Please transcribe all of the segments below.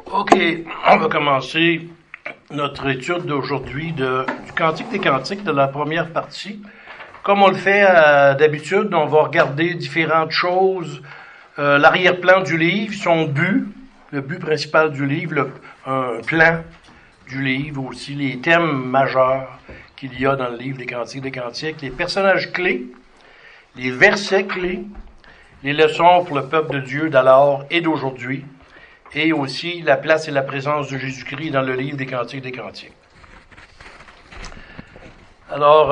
OK, on va commencer notre étude d'aujourd'hui du Cantique des Cantiques, de la première partie. Comme on le fait d'habitude, on va regarder différentes choses, l'arrière-plan du livre, son but, le but principal du livre, un plan du livre aussi, les thèmes majeurs qu'il y a dans le livre des Cantiques des Cantiques, les personnages clés, les versets clés, les leçons pour le peuple de Dieu d'alors et d'aujourd'hui, et aussi la place et la présence de Jésus-Christ dans le livre des Cantiques des Cantiques. Alors,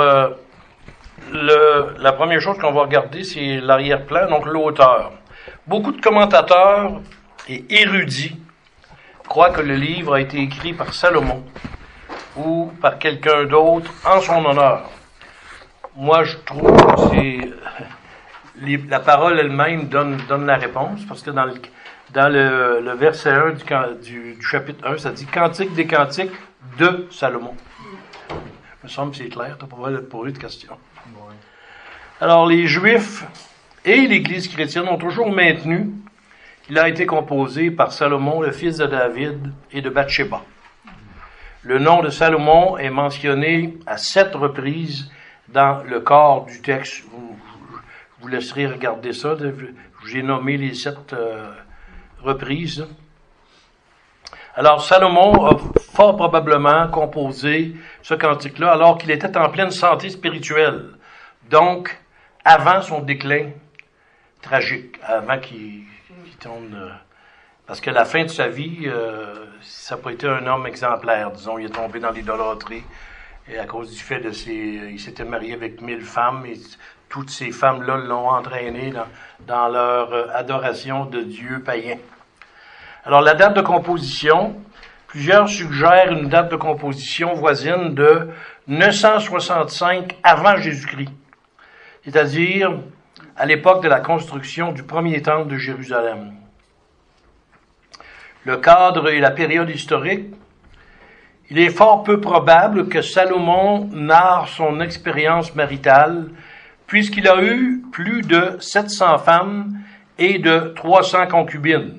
la première chose qu'on va regarder, c'est l'arrière-plan, donc l'auteur. Beaucoup de commentateurs et érudits croient que le livre a été écrit par Salomon ou par quelqu'un d'autre en son honneur. Moi, je trouve que la parole elle-même donne la réponse, parce que dans le verset 1 du chapitre 1, ça dit « Cantique des cantiques de Salomon ». Il me semble que c'est clair, tu n'as pas besoin de poser de questions. Oui. Alors, les Juifs et l'Église chrétienne ont toujours maintenu qu'il a été composé par Salomon, le fils de David et de Bathsheba. Le nom de Salomon est mentionné à 7 reprises dans le corps du texte. Je vous laisserai regarder ça. J'ai nommé les 7 reprises. Alors, Salomon a fort probablement composé ce cantique-là alors qu'il était en pleine santé spirituelle. Donc, avant son déclin tragique, avant qu'il tombe... parce que la fin de sa vie, ça n'a pas été un homme exemplaire, disons. Il est tombé dans l'idolâtrie et à cause du fait il s'était marié avec 1000 femmes et toutes ces femmes-là l'ont entraîné dans leur adoration de dieux païens. Alors, la date de composition, plusieurs suggèrent une date de composition voisine de 965 avant Jésus-Christ, c'est-à-dire à l'époque de la construction du premier temple de Jérusalem. Le cadre et la période historique, il est fort peu probable que Salomon narre son expérience maritale, puisqu'il a eu plus de 700 femmes et de 300 concubines.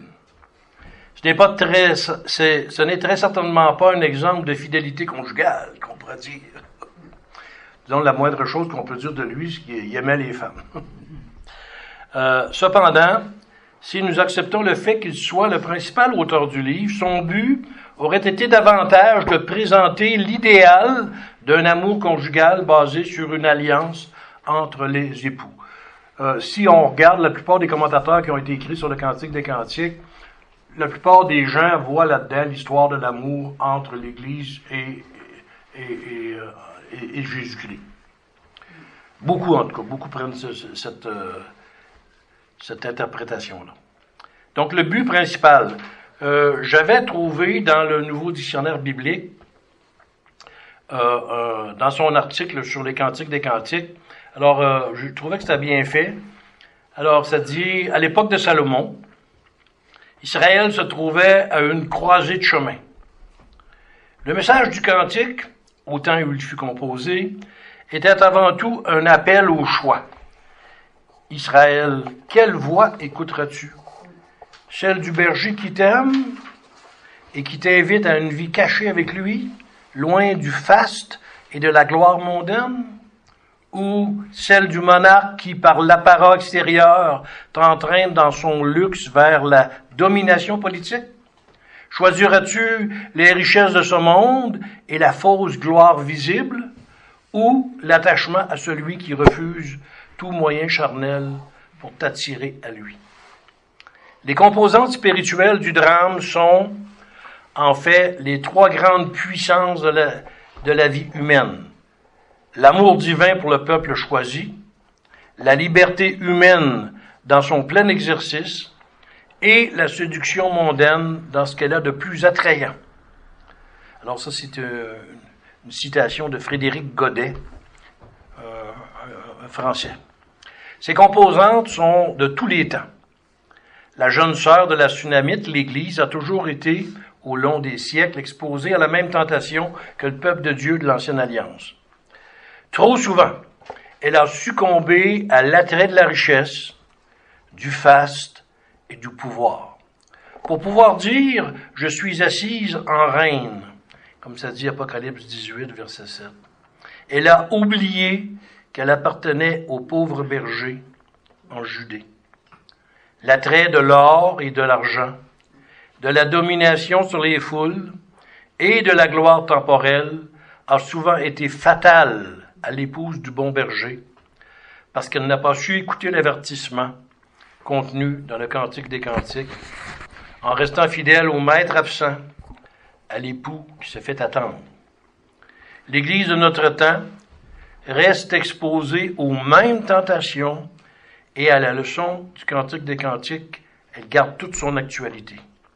Ce n'est très certainement pas un exemple de fidélité conjugale, qu'on pourrait dire. Disons, la moindre chose qu'on peut dire de lui, c'est qu'il aimait les femmes. Cependant, si nous acceptons le fait qu'il soit le principal auteur du livre, son but aurait été davantage de présenter l'idéal d'un amour conjugal basé sur une alliance entre les époux. Si on regarde la plupart des commentateurs qui ont été écrits sur le Cantique des Cantiques, la plupart des gens voient là-dedans l'histoire de l'amour entre l'Église et Jésus-Christ. Beaucoup, en tout cas, beaucoup prennent cette interprétation-là. Donc, le but principal, j'avais trouvé dans le Nouveau Dictionnaire biblique, dans son article sur les Cantiques des Cantiques, alors, je trouvais que c'était bien fait. Alors, ça dit, à l'époque de Salomon, Israël se trouvait à une croisée de chemin. Le message du cantique, au temps où il fut composé, était avant tout un appel au choix. Israël, quelle voix écouteras-tu? Celle du berger qui t'aime et qui t'invite à une vie cachée avec lui, loin du faste et de la gloire mondaine? Ou celle du monarque qui, par l'apparat extérieur, t'entraîne dans son luxe vers la domination politique? Choisiras-tu les richesses de ce monde et la fausse gloire visible, ou l'attachement à celui qui refuse tout moyen charnel pour t'attirer à lui? Les composantes spirituelles du drame sont, en fait, les 3 grandes puissances de la vie humaine. L'amour divin pour le peuple choisi, la liberté humaine dans son plein exercice et la séduction mondaine dans ce qu'elle a de plus attrayant. Alors ça, c'est une citation de Frédéric Godet, un Français. Ces composantes sont de tous les temps. La jeune sœur de la Sunamite, l'Église, a toujours été, au long des siècles, exposée à la même tentation que le peuple de Dieu de l'Ancienne Alliance. Trop souvent, elle a succombé à l'attrait de la richesse, du faste et du pouvoir. pour pouvoir dire « Je suis assise en reine », comme ça dit Apocalypse 18, verset 7. Elle a oublié qu'elle appartenait aux pauvres bergers en Judée. L'attrait de l'or et de l'argent, de la domination sur les foules et de la gloire temporelle a souvent été fatal à l'épouse du bon berger, parce qu'elle n'a pas su écouter l'avertissement contenu dans le Cantique des Cantiques, en restant fidèle au maître absent, à l'époux qui se fait attendre. L'Église de notre temps reste exposée aux mêmes tentations et à la leçon du Cantique des Cantiques, elle garde toute son actualité.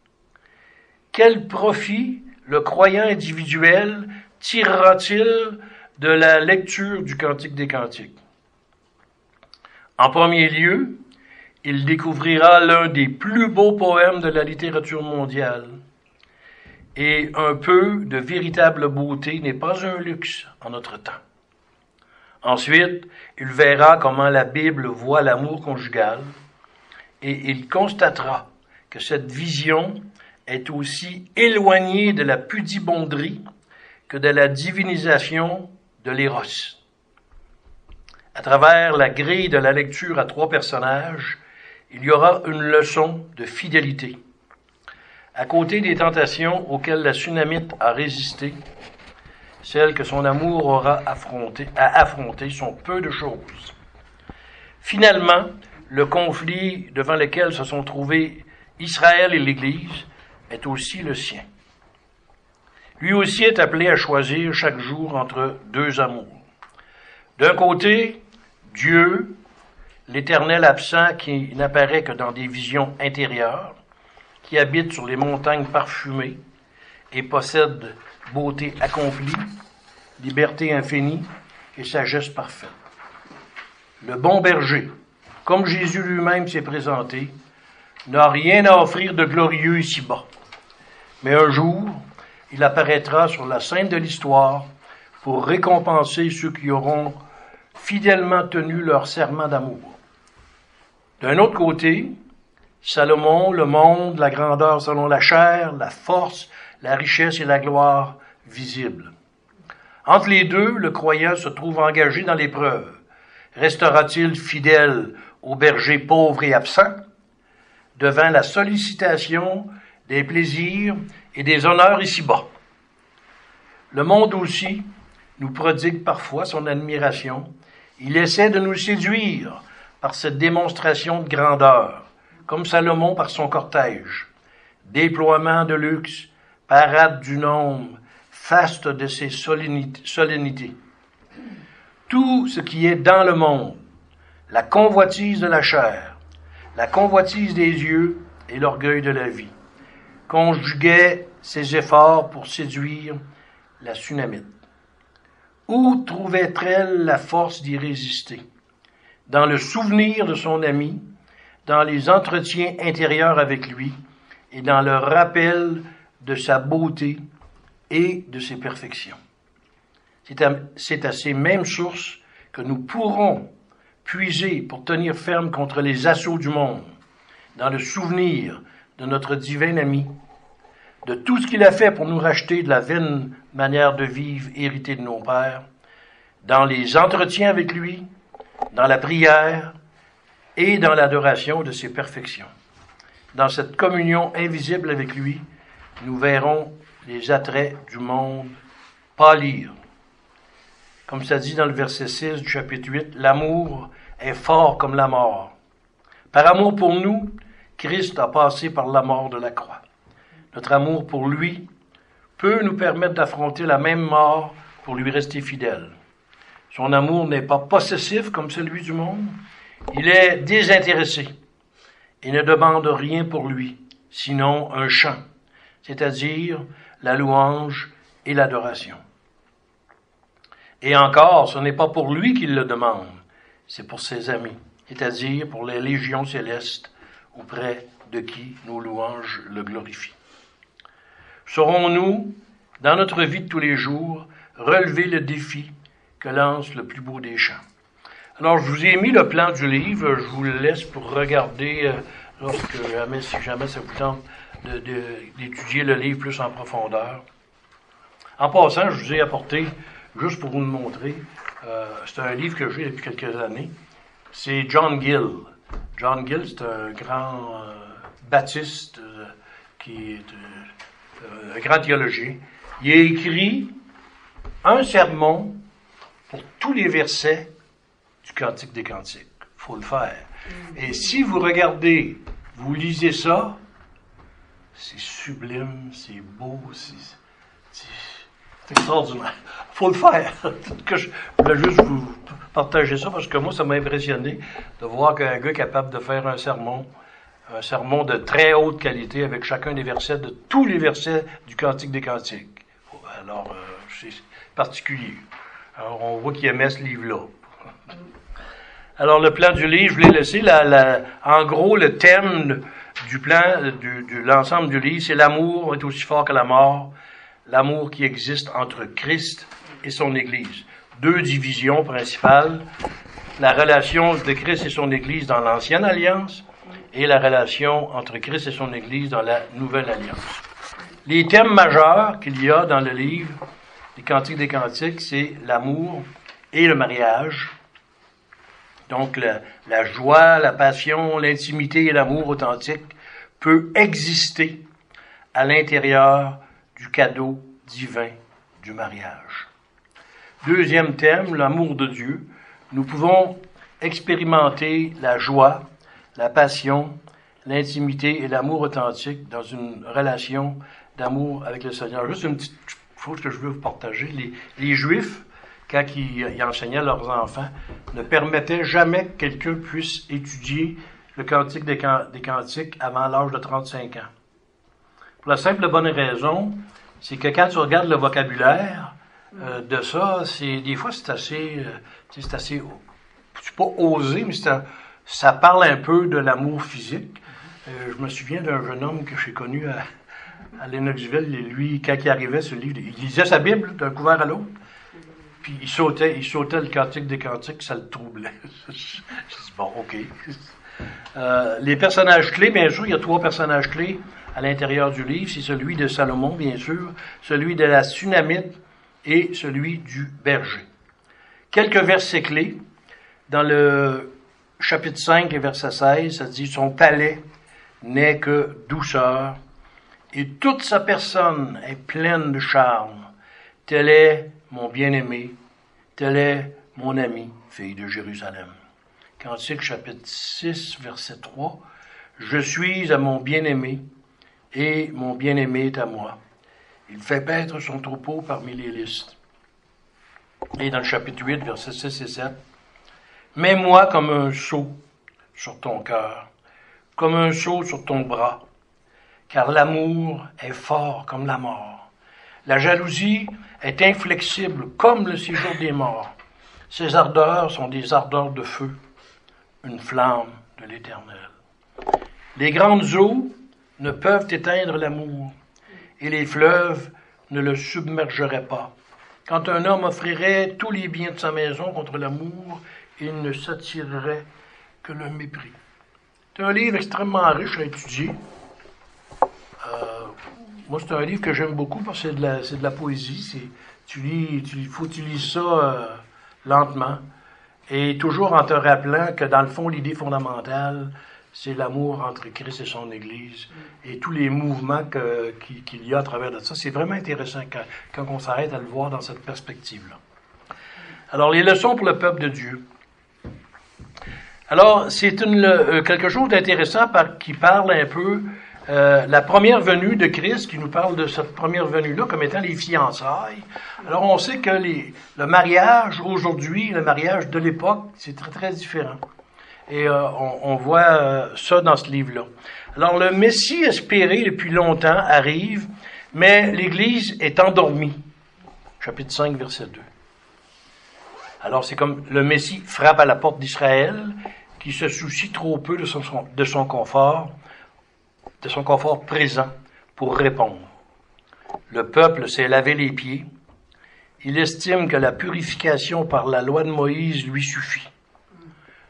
Quel profit le croyant individuel tirera-t-il de la lecture du Cantique des Cantiques? En premier lieu, il découvrira l'un des plus beaux poèmes de la littérature mondiale. Et un peu de véritable beauté n'est pas un luxe en notre temps. Ensuite, il verra comment la Bible voit l'amour conjugal et il constatera que cette vision est aussi éloignée de la pudibonderie que de la divinisation de l'éros. À travers la grille de la lecture à 3 personnages, il y aura une leçon de fidélité. À côté des tentations auxquelles la Sunamite a résisté, celles que son amour aura à affronter sont peu de choses. Finalement, le conflit devant lequel se sont trouvés Israël et l'Église est aussi le sien. Lui aussi est appelé à choisir chaque jour entre 2 amours. D'un côté, Dieu, l'Éternel absent qui n'apparaît que dans des visions intérieures, qui habite sur les montagnes parfumées et possède beauté accomplie, liberté infinie et sagesse parfaite. Le bon berger, comme Jésus lui-même s'est présenté, n'a rien à offrir de glorieux ici-bas. Mais un jour, il apparaîtra sur la scène de l'histoire pour récompenser ceux qui auront fidèlement tenu leur serment d'amour. D'un autre côté, Salomon, le monde, la grandeur selon la chair, la force, la richesse et la gloire visibles. Entre les deux, le croyant se trouve engagé dans l'épreuve. Restera-t-il fidèle au berger pauvre et absent, devant la sollicitation des plaisirs et des honneurs ici-bas? Le monde aussi nous prodigue parfois son admiration. Il essaie de nous séduire par cette démonstration de grandeur, comme Salomon par son cortège. Déploiement de luxe, parade du nombre, faste de ses solennités. Tout ce qui est dans le monde, la convoitise de la chair, la convoitise des yeux et l'orgueil de la vie, conjuguait ses efforts pour séduire la Sunamite. Où trouvait-elle la force d'y résister? Dans le souvenir de son ami, dans les entretiens intérieurs avec lui et dans le rappel de sa beauté et de ses perfections. C'est à ces mêmes sources que nous pourrons puiser pour tenir ferme contre les assauts du monde, dans le souvenir de notre divin ami, de tout ce qu'il a fait pour nous racheter de la vaine manière de vivre héritée de nos pères, dans les entretiens avec lui, dans la prière et dans l'adoration de ses perfections. Dans cette communion invisible avec lui, nous verrons les attraits du monde pâlir. Comme ça dit dans le verset 6 du chapitre 8, l'amour est fort comme la mort. Par amour pour nous, Christ a passé par la mort de la croix. Notre amour pour lui peut nous permettre d'affronter la même mort pour lui rester fidèle. Son amour n'est pas possessif comme celui du monde. Il est désintéressé et ne demande rien pour lui, sinon un chant, c'est-à-dire la louange et l'adoration. Et encore, ce n'est pas pour lui qu'il le demande, c'est pour ses amis, c'est-à-dire pour les légions célestes auprès de qui nos louanges le glorifient. Saurons-nous, dans notre vie de tous les jours, relever le défi que lance le plus beau des chants? Alors, je vous ai mis le plan du livre, je vous le laisse pour regarder si jamais ça vous tente d'étudier le livre plus en profondeur. En passant, je vous ai apporté, juste pour vous le montrer, c'est un livre que j'ai depuis quelques années. C'est John Gill. John Gill, c'est un grand baptiste qui est un grand théologien. Il a écrit un sermon pour tous les versets du Cantique des Cantiques. Il faut le faire. Et si vous regardez, vous lisez ça, c'est sublime, c'est beau, c'est extraordinaire. Il faut le faire. Je voulais juste vous partager ça parce que moi, ça m'a impressionné de voir qu'un gars est capable de faire un sermon de très haute qualité avec chacun des versets, de tous les versets du Cantique des Cantiques. Alors, c'est particulier. Alors, on voit qu'il aimait ce livre-là. Alors, le plan du livre, je l'ai laissé. En gros, le thème du plan, de l'ensemble du livre, c'est l'amour est aussi fort que la mort. L'amour qui existe entre Christ et son Église. Deux divisions principales. La relation de Christ et son Église dans l'Ancienne Alliance et la relation entre Christ et son Église dans la Nouvelle Alliance. Les thèmes majeurs qu'il y a dans le livre des Cantiques des Cantiques, c'est l'amour et le mariage. Donc, la joie, la passion, l'intimité et l'amour authentique peut exister à l'intérieur du cadeau divin du mariage. Deuxième thème, l'amour de Dieu. Nous pouvons expérimenter la joie, la passion, l'intimité et l'amour authentique dans une relation d'amour avec le Seigneur. Juste une petite chose que je veux vous partager. Les Juifs, quand ils enseignaient à leurs enfants, ne permettaient jamais que quelqu'un puisse étudier le Cantique des Cantiques avant l'âge de 35 ans. Pour la simple et bonne raison, c'est que quand tu regardes le vocabulaire de ça, des fois c'est assez, c'est pas osé, mais ça parle un peu de l'amour physique. Je me souviens d'un jeune homme que j'ai connu à Lennoxville, et lui, quand il arrivait sur le livre, il lisait sa Bible d'un couvert à l'autre, puis il sautait le Cantique des Cantiques, ça le troublait. Je dis, bon, OK. Les personnages clés, bien sûr, il y a 3 personnages clés à l'intérieur du livre. C'est celui de Salomon, bien sûr, celui de la Sunamite et celui du berger. Quelques versets clés. Dans le chapitre 5 et verset 16, ça dit « Son palais n'est que douceur, et toute sa personne est pleine de charme. Tel est mon bien-aimé, tel est mon ami, fille de Jérusalem. » Cantique chapitre 6, verset 3. « Je suis à mon bien-aimé, et mon bien-aimé est à moi. Il fait paître son troupeau parmi les listes. » Et dans le chapitre 8, versets 6 et 7. « Mets-moi comme un sceau sur ton cœur, comme un sceau sur ton bras, car l'amour est fort comme la mort. La jalousie est inflexible comme le séjour des morts. Ses ardeurs sont des ardeurs de feu, une flamme de l'Éternel. Les grandes eaux ne peuvent éteindre l'amour, et les fleuves ne le submergeraient pas. Quand un homme offrirait tous les biens de sa maison contre l'amour, il ne s'attirerait que le mépris. » C'est un livre extrêmement riche à étudier. Moi, c'est un livre que j'aime beaucoup parce que c'est de la poésie. Il faut que tu lises ça lentement. Et toujours en te rappelant que, dans le fond, l'idée fondamentale, c'est l'amour entre Christ et son Église. Et tous les mouvements qu'il y a à travers de ça. C'est vraiment intéressant quand on s'arrête à le voir dans cette perspective-là. Alors, les leçons pour le peuple de Dieu. Alors, c'est quelque chose d'intéressant qui parle un peu la première venue de Christ, qui nous parle de cette première venue-là comme étant les fiançailles. Alors, on sait que le mariage aujourd'hui, le mariage de l'époque, c'est très, très différent. Et on voit ça dans ce livre-là. Alors, le Messie espéré depuis longtemps arrive, mais l'Église est endormie. Chapitre 5, verset 2. Alors, c'est comme le Messie frappe à la porte d'Israël, qui se soucie trop peu de son confort présent pour répondre. Le peuple s'est lavé les pieds. Il estime que la purification par la loi de Moïse lui suffit.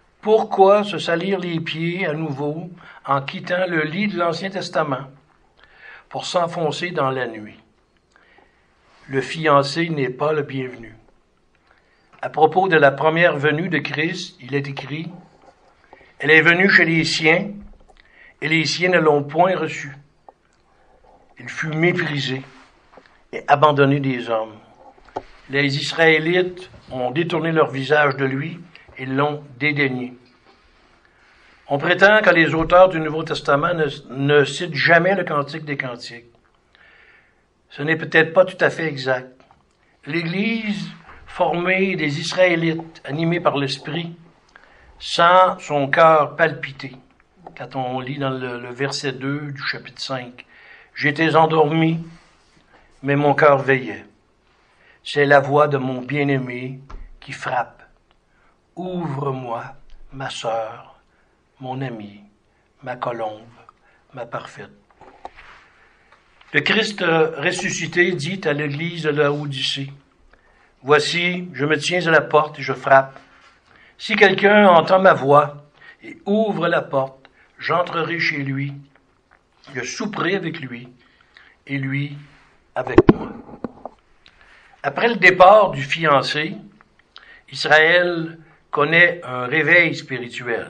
Pourquoi se salir les pieds à nouveau en quittant le lit de l'Ancien Testament? pour s'enfoncer dans la nuit. Le fiancé n'est pas le bienvenu. À propos de la première venue de Christ, il est écrit « Elle est venue chez les siens, et les siens ne l'ont point reçu. Il fut méprisé et abandonné des hommes. Les Israélites ont détourné leur visage de lui et l'ont dédaigné. » On prétend que les auteurs du Nouveau Testament ne citent jamais le Cantique des Cantiques. Ce n'est peut-être pas tout à fait exact. L'Église, formée des Israélites, animés par l'Esprit, sent son cœur palpiter. Quand on lit dans le verset 2 du chapitre 5, « J'étais endormi, mais mon cœur veillait. C'est la voix de mon bien-aimé qui frappe. Ouvre-moi, ma sœur, mon ami, ma colombe, ma parfaite. » Le Christ ressuscité dit à l'église de Laodicée, « Voici, je me tiens à la porte et je frappe. Si quelqu'un entend ma voix et ouvre la porte, j'entrerai chez lui, je souperai avec lui et lui avec moi. » Après le départ du fiancé, Israël connaît un réveil spirituel.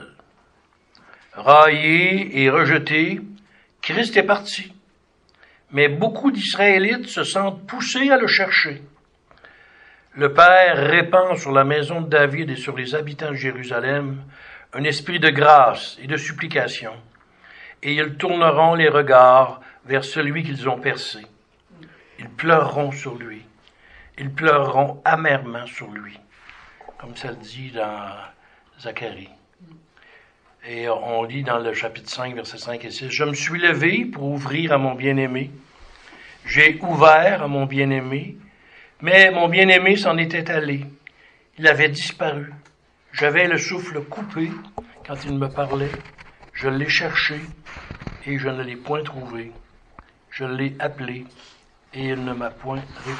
Raillé et rejeté, Christ est parti. Mais beaucoup d'Israélites se sentent poussés à le chercher. Le Père répand sur la maison de David et sur les habitants de Jérusalem un esprit de grâce et de supplication, et ils tourneront les regards vers celui qu'ils ont percé. Ils pleureront sur lui. Ils pleureront amèrement sur lui, comme ça le dit dans Zacharie. Et on lit dans le chapitre 5, versets 5 et 6, « Je me suis levé pour ouvrir à mon bien-aimé. J'ai ouvert à mon bien-aimé, mais mon bien-aimé s'en était allé. Il avait disparu. J'avais le souffle coupé quand il me parlait. Je l'ai cherché et je ne l'ai point trouvé. Je l'ai appelé et il ne m'a point répondu. »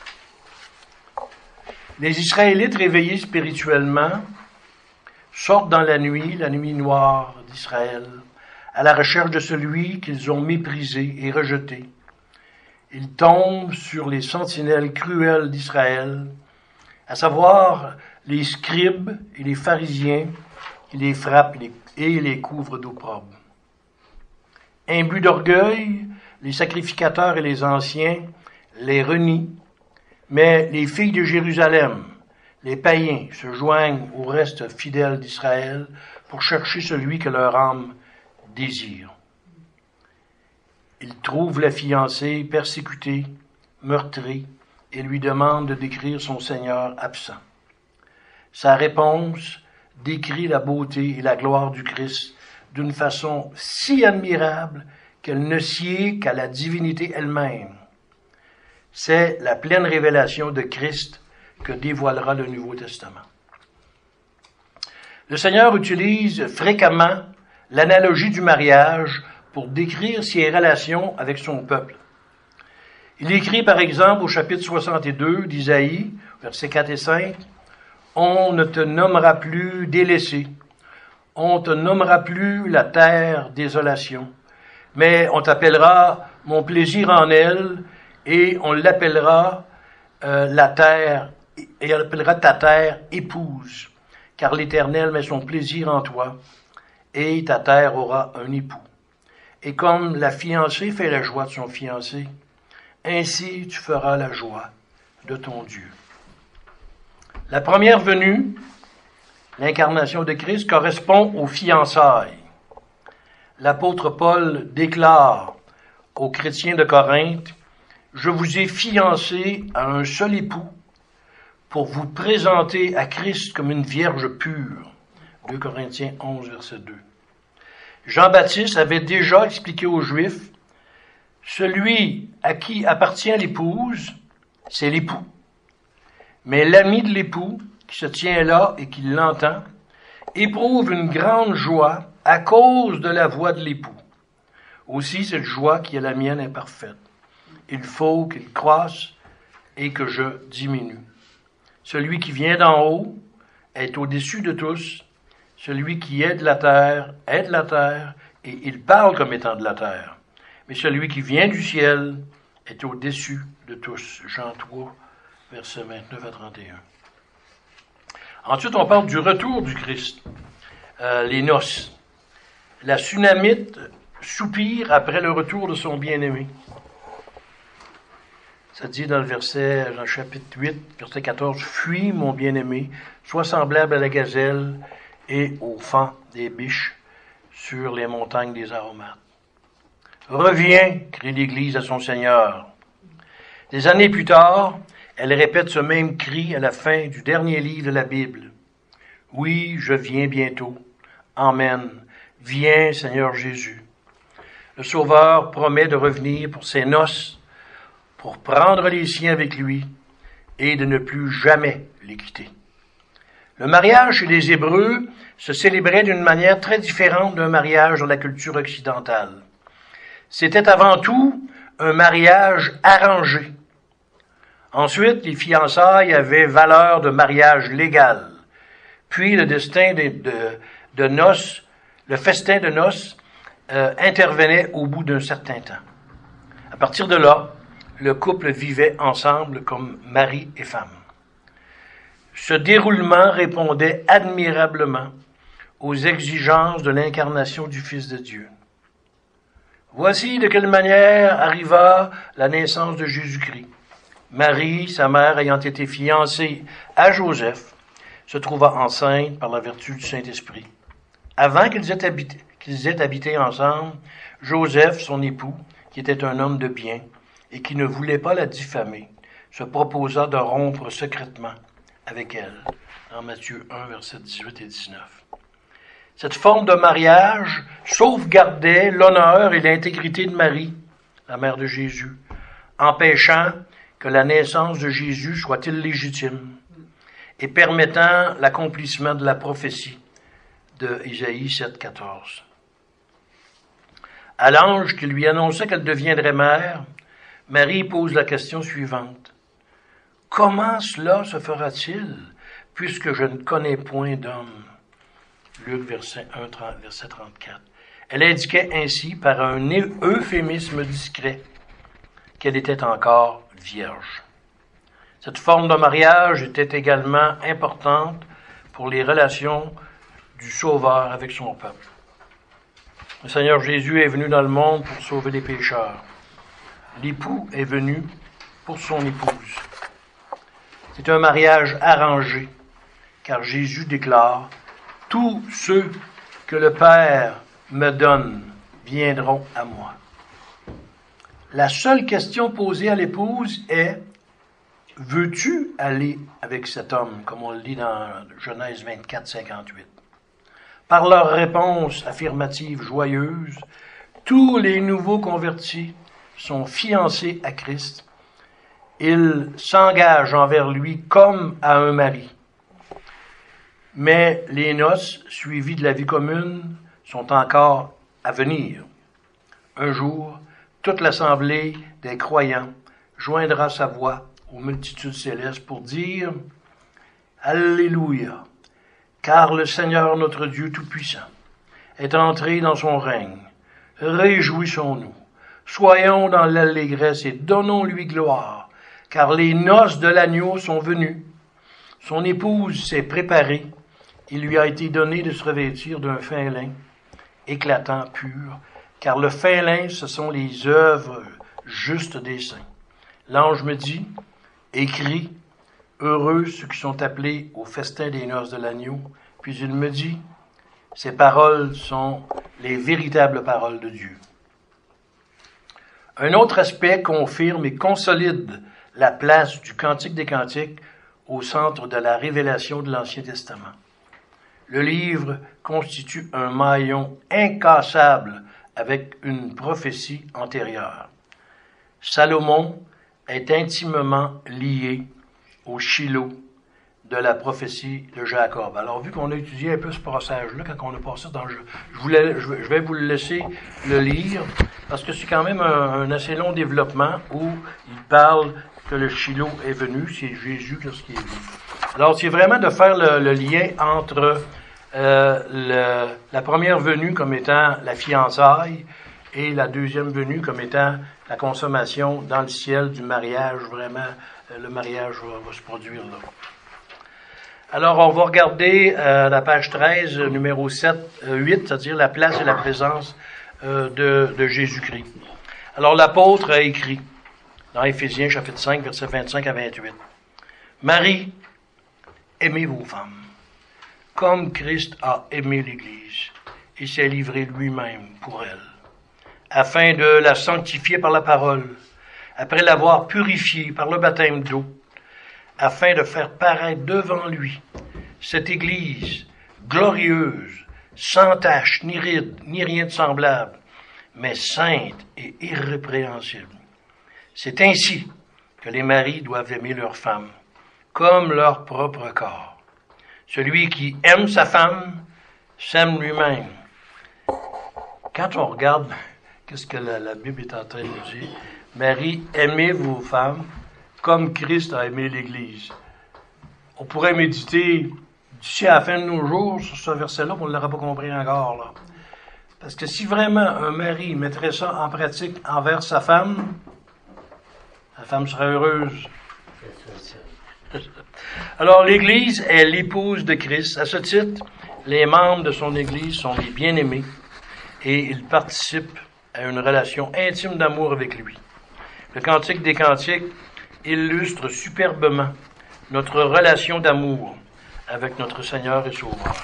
Les Israélites réveillés spirituellement sortent dans la nuit noire d'Israël, à la recherche de celui qu'ils ont méprisé et rejeté. Ils tombent sur les sentinelles cruelles d'Israël, à savoir les scribes et les pharisiens, qui les frappent et les couvrent d'opprobre. Imbus d'orgueil, les sacrificateurs et les anciens les renient, mais les filles de Jérusalem, les païens, se joignent au reste fidèle d'Israël pour chercher celui que leur âme désire. Ils trouvent la fiancée persécutée, meurtrie, et lui demandent de décrire son Seigneur absent. Sa réponse décrit la beauté et la gloire du Christ d'une façon si admirable qu'elle ne sied qu'à la divinité elle-même. C'est la pleine révélation de Christ que dévoilera le Nouveau Testament. Le Seigneur utilise fréquemment l'analogie du mariage pour décrire ses relations avec son peuple. Il écrit par exemple au chapitre 62 d'Isaïe, versets 4 et 5, « On ne te nommera plus délaissé, on te nommera plus la terre désolation, mais on t'appellera mon plaisir en elle, et on l'appellera la terre, et on appellera ta terre épouse, car l'Éternel met son plaisir en toi, et ta terre aura un époux. Et comme la fiancée fait la joie de son fiancé, ainsi tu feras la joie de ton Dieu. » La première venue, l'incarnation de Christ, correspond aux fiançailles. L'apôtre Paul déclare aux chrétiens de Corinthe, « Je vous ai fiancés à un seul époux pour vous présenter à Christ comme une vierge pure. » 2 Corinthiens 11, verset 2. Jean-Baptiste avait déjà expliqué aux Juifs, « Celui à qui appartient l'épouse, c'est l'époux. Mais l'ami de l'époux, qui se tient là et qui l'entend, éprouve une grande joie à cause de la voix de l'époux. Aussi, cette joie qui est la mienne est parfaite. Il faut qu'il croisse et que je diminue. Celui qui vient d'en haut est au-dessus de tous. Celui qui est de la terre et il parle comme étant de la terre. mais celui qui vient du ciel est au-dessus de tous. Jean 3, versets 29 à 31. Ensuite, on parle du retour du Christ, les noces. La Sunamite soupire après le retour de son bien-aimé. Ça dit dans le chapitre 8, verset 14, « Fuis, mon bien-aimé, sois semblable à la gazelle et au faon des biches sur les montagnes des aromates. » « Reviens, crie l'Église à son Seigneur. » Des années plus tard, elle répète ce même cri à la fin du dernier livre de la Bible. « Oui, je viens bientôt. Amen. Viens, Seigneur Jésus. » Le Sauveur promet de revenir pour ses noces, pour prendre les siens avec lui et de ne plus jamais les quitter. Le mariage chez les Hébreux se célébrait d'une manière très différente d'un mariage dans la culture occidentale. C'était avant tout un mariage arrangé. Ensuite, les fiançailles avaient valeur de mariage légal. Puis le festin de noces intervenait au bout d'un certain temps. À partir de là, le couple vivait ensemble comme mari et femme. Ce déroulement répondait admirablement aux exigences de l'incarnation du Fils de Dieu. Voici de quelle manière arriva la naissance de Jésus-Christ. Marie, sa mère, ayant été fiancée à Joseph, se trouva enceinte par la vertu du Saint-Esprit. Avant qu'ils aient habité ensemble, Joseph, son époux, qui était un homme de bien et qui ne voulait pas la diffamer, se proposa de rompre secrètement avec elle, dans Matthieu 1, versets 18 et 19. Cette forme de mariage sauvegardait l'honneur et l'intégrité de Marie, la mère de Jésus, empêchant que la naissance de Jésus soit illégitime et permettant l'accomplissement de la prophétie de Isaïe 7,14. À l'ange qui lui annonçait qu'elle deviendrait mère, Marie pose la question suivante. « Comment cela se fera-t-il, puisque je ne connais point d'homme? » Luc, verset 34. Elle indiquait ainsi, par un euphémisme discret, qu'elle était encore vierge. Cette forme de mariage était également importante pour les relations du Sauveur avec son peuple. Le Seigneur Jésus est venu dans le monde pour sauver les pécheurs. L'époux est venu pour son épouse. C'est un mariage arrangé, car Jésus déclare « Tous ceux que le Père me donne viendront à moi. » La seule question posée à l'épouse est « Veux-tu aller avec cet homme ?» comme on le lit dans Genèse 24, 58. Par leur réponse affirmative joyeuse, tous les nouveaux convertis sont fiancés à Christ. Ils s'engagent envers lui comme à un mari. Mais les noces, suivies de la vie commune, sont encore à venir. Un jour, toute l'assemblée des croyants joindra sa voix aux multitudes célestes pour dire « Alléluia, car le Seigneur notre Dieu Tout-Puissant est entré dans son règne. Réjouissons-nous, soyons dans l'allégresse et donnons-lui gloire, car les noces de l'agneau sont venues. Son épouse s'est préparée. Il lui a été donné de se revêtir d'un fin lin, éclatant, pur, car le fin lin, ce sont les œuvres justes des saints. L'ange me dit, écris, heureux ceux qui sont appelés au festin des noces de l'agneau. Puis il me dit, ces paroles sont les véritables paroles de Dieu. Un autre aspect confirme et consolide la place du Cantique des Cantiques au centre de la révélation de l'Ancien Testament. Le livre constitue un maillon incassable avec une prophétie antérieure. Salomon est intimement lié au Shiloh de la prophétie de Jacob. Alors, vu qu'on a étudié un peu ce passage-là, quand on a passé dans je vais vous le laisser le lire, parce que c'est quand même un assez long développement où il parle que le Shiloh est venu, c'est Jésus lorsqu'il est venu. Alors, c'est vraiment de faire le lien entre la première venue comme étant la fiançaille et la deuxième venue comme étant la consommation dans le ciel du mariage. Vraiment, le mariage va se produire là. Alors, on va regarder la page 13, numéro 8, c'est-à-dire la place et la présence de Jésus-Christ. Alors, l'apôtre a écrit dans Éphésiens, chapitre 5, versets 25 à 28. « Marie, aimez vos femmes, comme Christ a aimé l'Église et s'est livré lui-même pour elle, afin de la sanctifier par la parole, après l'avoir purifiée par le baptême d'eau, afin de faire paraître devant lui cette Église glorieuse, sans tache, ni ride, ni rien de semblable, mais sainte et irrépréhensible. C'est ainsi que les maris doivent aimer leurs femmes, comme leur propre corps. Celui qui aime sa femme s'aime lui-même. » Quand on regarde qu'est-ce que la Bible est en train de nous dire, « Marie, aimez vos femmes, comme Christ a aimé l'Église. » On pourrait méditer d'ici à la fin de nos jours sur ce verset-là, on ne l'aura pas compris encore. Là. Parce que si vraiment un mari mettrait ça en pratique envers sa femme, la femme serait heureuse. Alors, l'Église est l'épouse de Christ. À ce titre, les membres de son Église sont les bien-aimés et ils participent à une relation intime d'amour avec lui. Le Cantique des Cantiques illustre superbement notre relation d'amour avec notre Seigneur et Sauveur.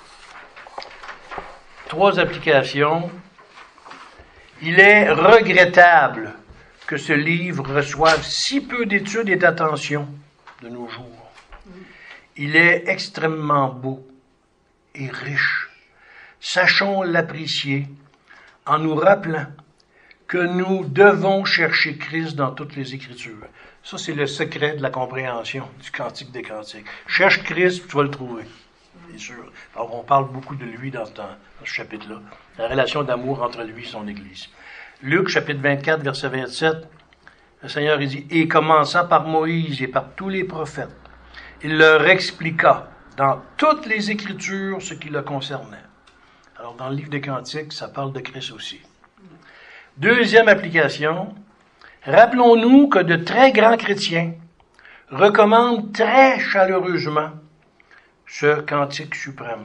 3 applications. Il est regrettable que ce livre reçoive si peu d'études et d'attention de nos jours. Il est extrêmement beau et riche. Sachons l'apprécier en nous rappelant que nous devons chercher Christ dans toutes les Écritures. Ça, c'est le secret de la compréhension du Cantique des Cantiques. Cherche Christ, tu vas le trouver. C'est sûr. Alors, on parle beaucoup de lui dans ce chapitre-là. La relation d'amour entre lui et son Église. Luc, chapitre 24, verset 27, le Seigneur il dit « Et commençant par Moïse et par tous les prophètes, il leur expliqua dans toutes les Écritures ce qui le concernait. » Alors, dans le livre des Cantiques, ça parle de Christ aussi. Deuxième application, rappelons-nous que de très grands chrétiens recommandent très chaleureusement ce cantique suprême.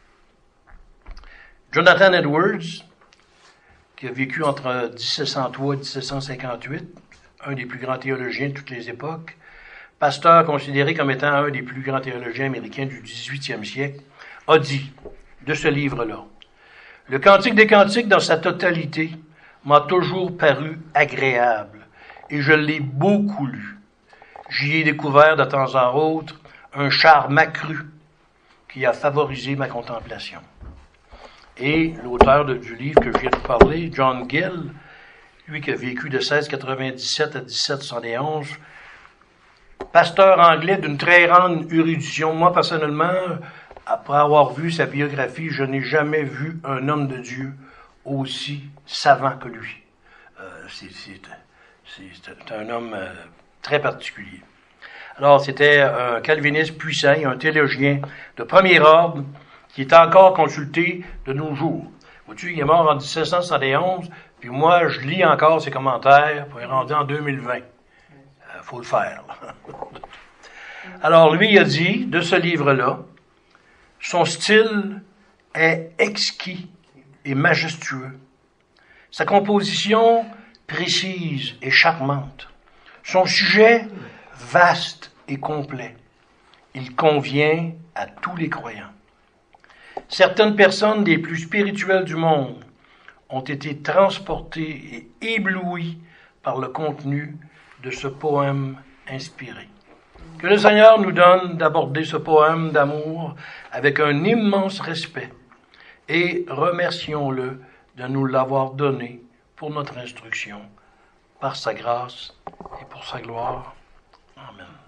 Jonathan Edwards, qui a vécu entre 1703 et 1758, un des plus grands théologiens de toutes les époques, pasteur considéré comme étant un des plus grands théologiens américains du 18e siècle, a dit de ce livre-là, « Le Cantique des Cantiques dans sa totalité m'a toujours paru agréable et je l'ai beaucoup lu. J'y ai découvert de temps en autre un charme accru qui a favorisé ma contemplation. » Et l'auteur du livre que je viens de parler, John Gill, lui qui a vécu de 1697 à 1771, pasteur anglais d'une très grande érudition. Moi, personnellement, après avoir vu sa biographie, je n'ai jamais vu un homme de Dieu aussi savant que lui. C'est un homme très particulier. Alors, c'était un calviniste puissant, un théologien de premier ordre qui est encore consulté de nos jours. Vois-tu, il est mort en 1771, puis moi, je lis encore ses commentaires pour y rendre en 2020. Faut le faire. Là. Alors, lui, il a dit, de ce livre-là, son style est exquis et majestueux. Sa composition précise et charmante. Son sujet vaste et complet. Il convient à tous les croyants. Certaines personnes des plus spirituelles du monde ont été transportées et éblouies par le contenu de ce poème inspiré. Que le Seigneur nous donne d'aborder ce poème d'amour avec un immense respect et remercions-le de nous l'avoir donné pour notre instruction, par sa grâce et pour sa gloire. Amen.